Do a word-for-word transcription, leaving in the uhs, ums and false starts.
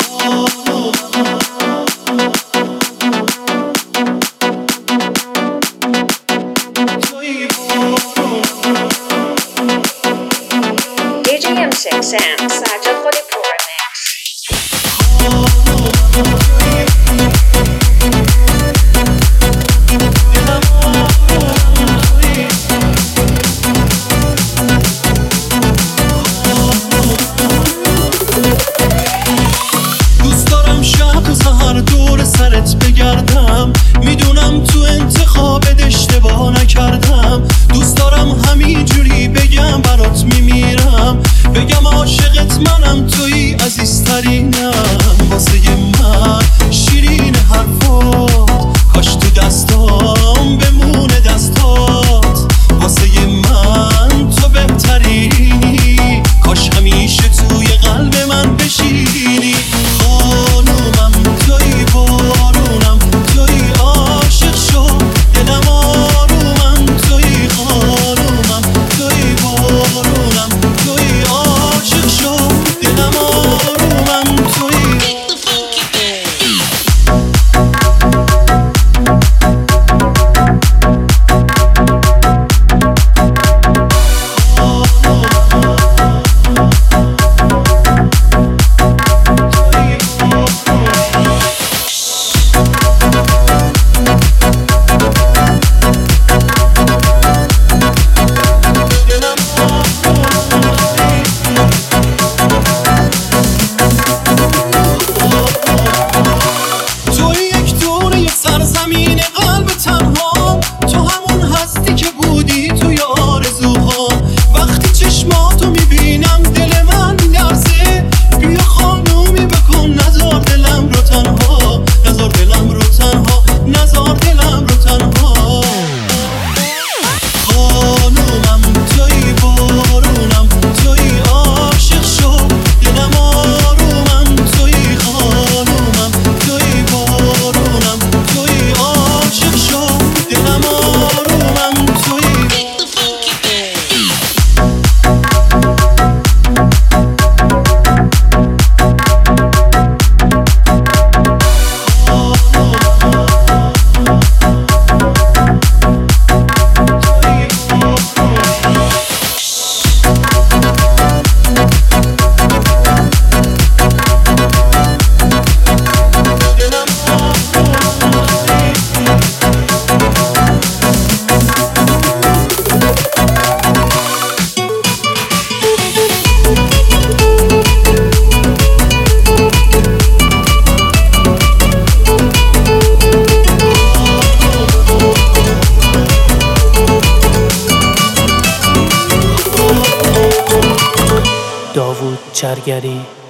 دی جی ام six M سجاد خودی پرمکس. دوست دارم شب و سهر دور سرت بگردم، میدونم تو انتخابت اشتباه نکردم. دوست دارم همینجوری بگم برات میمیرم، بگم عاشقت منم توی عزیزترینم. واسه من شیرین حرفات، کاش تو دستام بمونه دستات. واسه من تو بهترینی، کاش همیشه توی قلب من بشینی. خانومم توی بارونم، توی عاشق شو دلم آرومم. توی خانومم توی بارونم، توی عاشق شو دلم آرومم. توی زمین قلب تنها، تو همون هستی که بودی توی آرزوها. وقتی چشماتو میبینم دل من میلرزه، بیا خانومی بکن نزار دلم رو تنها. نزار دلم رو تنها، نزار دلم رو تنها. خانومم توی بارونم، توی عاشق شو دلم آرومم. توی خانومم توی بارونم، توی عاشق شو دلم آرومم. توی داوود چرگری